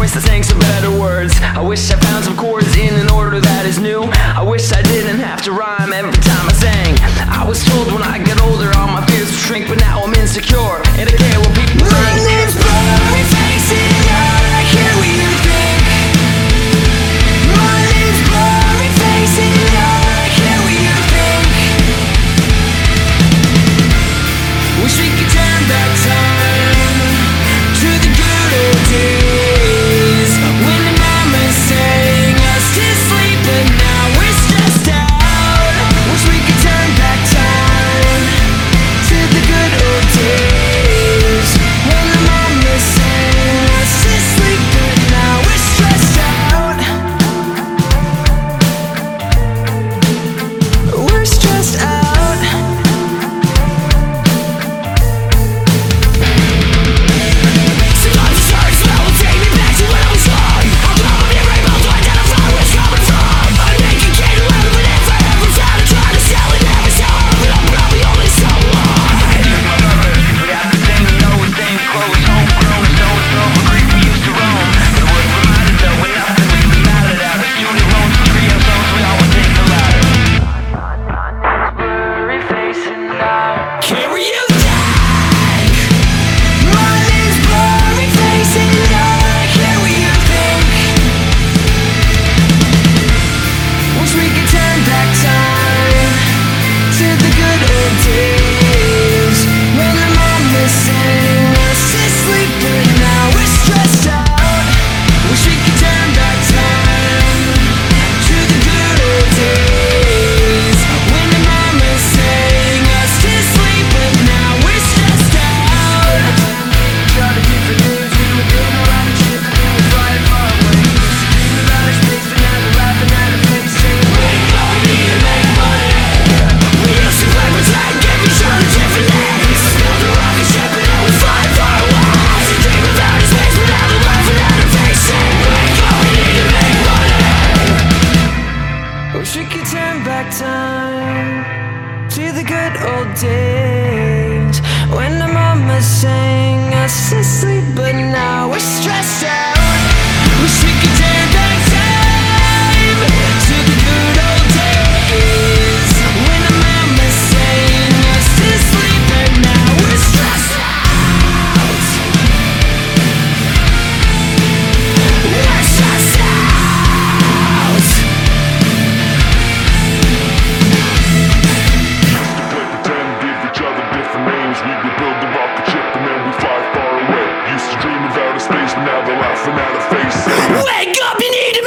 wish I sang some better words. I wish I found some chords in an order that is new. I wish I didn't have to rhyme every time I sang. I was told when I get older all my fears would shrink, but now I'm insecure and I care what people think. My name's blurry face and I care what you think. My name's blurry face and I care what you think. Wish we could turn back time to the good old days when the mama sang us to sleep, but now we're stressed out. Wish we could turn back time to the good old days when the mama sang us to sleep, but now we're stressed out. We're stressed out. Wish we could turn back time to the good old days when the mama sang us to sleep, but now we're stressed out. Wish we could turn back time to the good old days when the mama sang us to sleep, but now we're stressed out. We're stressed out. We would build a rocket ship and then we fly far away. Used to dream of outer space, but now they're laughing at our face. Wake up, you need